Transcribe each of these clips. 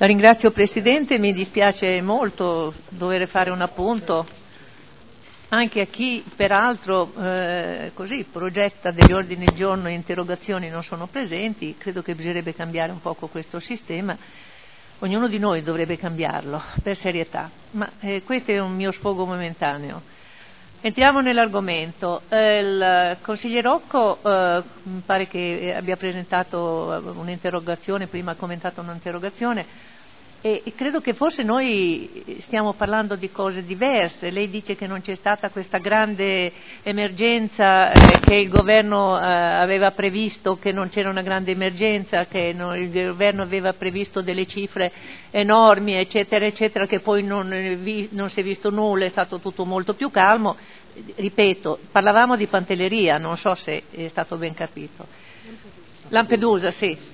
La ringrazio Presidente, mi dispiace molto dover fare un appunto anche a chi peraltro così progetta degli ordini del giorno e interrogazioni non sono presenti. Credo che bisognerebbe cambiare un poco questo sistema, ognuno di noi dovrebbe cambiarlo per serietà, ma questo è un mio sfogo momentaneo. Entriamo nell'argomento. Il consigliere Rocco mi pare che abbia presentato un'interrogazione, prima ha commentato un'interrogazione, e credo che forse noi stiamo parlando di cose diverse. Lei dice che non c'è stata questa grande emergenza, che il governo aveva previsto, che non c'era una grande emergenza, che il governo aveva previsto delle cifre enormi, eccetera, eccetera, che poi non si è visto nulla, è stato tutto molto più calmo. Ripeto, parlavamo di Pantelleria, non so se è stato ben capito. Lampedusa, sì.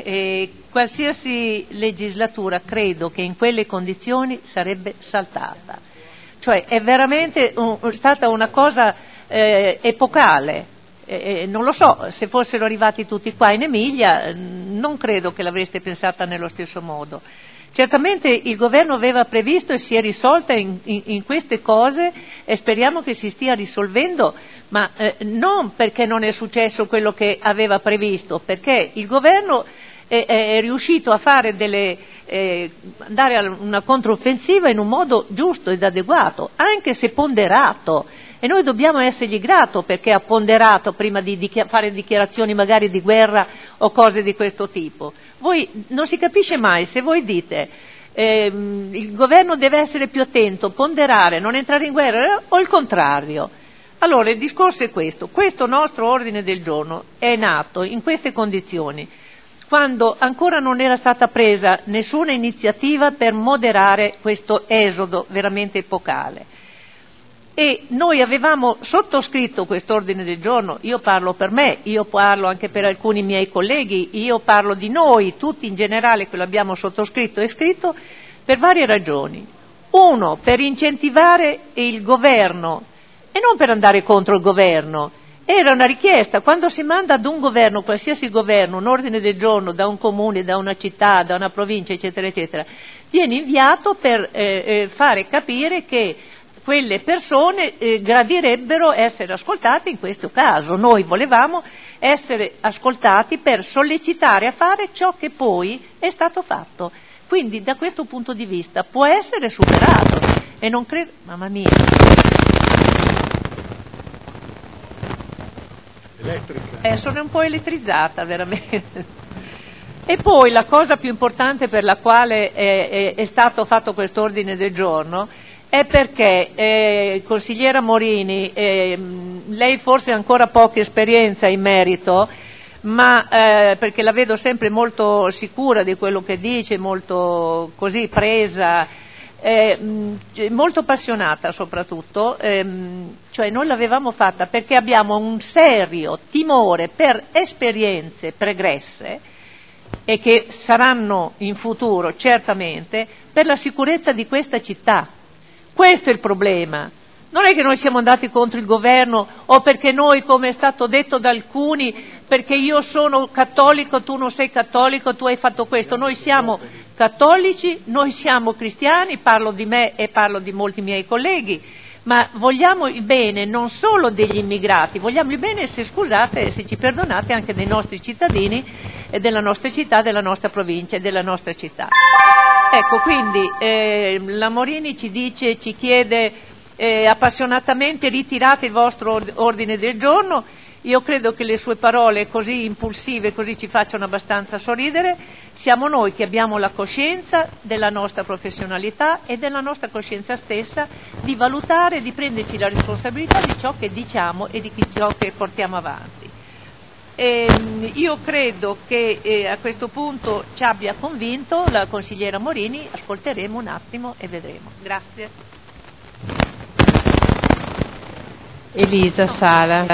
Qualsiasi legislatura credo che in quelle condizioni sarebbe saltata, cioè è veramente stata una cosa epocale. Non lo so, se fossero arrivati tutti qua in Emilia non credo che l'avreste pensata nello stesso modo. Certamente il governo aveva previsto e si è risolta in queste cose e speriamo che si stia risolvendo, ma non perché non è successo quello che aveva previsto, perché il governo è riuscito a fare andare a una controffensiva in un modo giusto ed adeguato, anche se ponderato, e noi dobbiamo essergli grato perché ha ponderato prima di fare dichiarazioni magari di guerra o cose di questo tipo. Voi non si capisce mai se voi dite il governo deve essere più attento, ponderare, non entrare in guerra, o il contrario. Allora il discorso è questo nostro ordine del giorno è nato in queste condizioni, quando ancora non era stata presa nessuna iniziativa per moderare questo esodo veramente epocale. E noi avevamo sottoscritto quest'ordine del giorno, io parlo per me, io parlo anche per alcuni miei colleghi, io parlo di noi, tutti in generale che lo abbiamo sottoscritto e scritto, per varie ragioni. Uno, per incentivare il governo e non per andare contro il governo. Era una richiesta, quando si manda ad un governo, qualsiasi governo, un ordine del giorno da un comune, da una città, da una provincia, eccetera, eccetera, viene inviato per fare capire che quelle persone gradirebbero essere ascoltate in questo caso. Noi volevamo essere ascoltati per sollecitare a fare ciò che poi è stato fatto. Quindi da questo punto di vista può essere superato e non credo... Mamma mia! Elettrica. Sono un po' elettrizzata veramente. E poi la cosa più importante per la quale è stato fatto quest'ordine del giorno è perché, consigliera Morini, lei forse ha ancora poca esperienza in merito, ma perché la vedo sempre molto sicura di quello che dice, molto così presa, molto appassionata soprattutto, cioè noi l'avevamo fatta perché abbiamo un serio timore per esperienze pregresse e che saranno in futuro certamente per la sicurezza di questa città. Questo è il problema. Non è che noi siamo andati contro il governo o perché noi, come è stato detto da alcuni, perché io sono cattolico, tu non sei cattolico, tu hai fatto questo. Noi siamo cattolici, noi siamo cristiani, parlo di me e parlo di molti miei colleghi, ma vogliamo il bene non solo degli immigrati, vogliamo il bene, se scusate, se ci perdonate, anche dei nostri cittadini e della nostra città, della nostra provincia e della nostra città. Ecco, quindi la Morini ci chiede appassionatamente: ritirate il vostro ordine del giorno. Io credo che le sue parole così impulsive, così ci facciano abbastanza sorridere. Siamo noi che abbiamo la coscienza della nostra professionalità e della nostra coscienza stessa di valutare, di prenderci la responsabilità di ciò che diciamo e di ciò che portiamo avanti. Io credo che a questo punto ci abbia convinto la consigliera Morini, ascolteremo un attimo e vedremo. Grazie. Elisa Sala.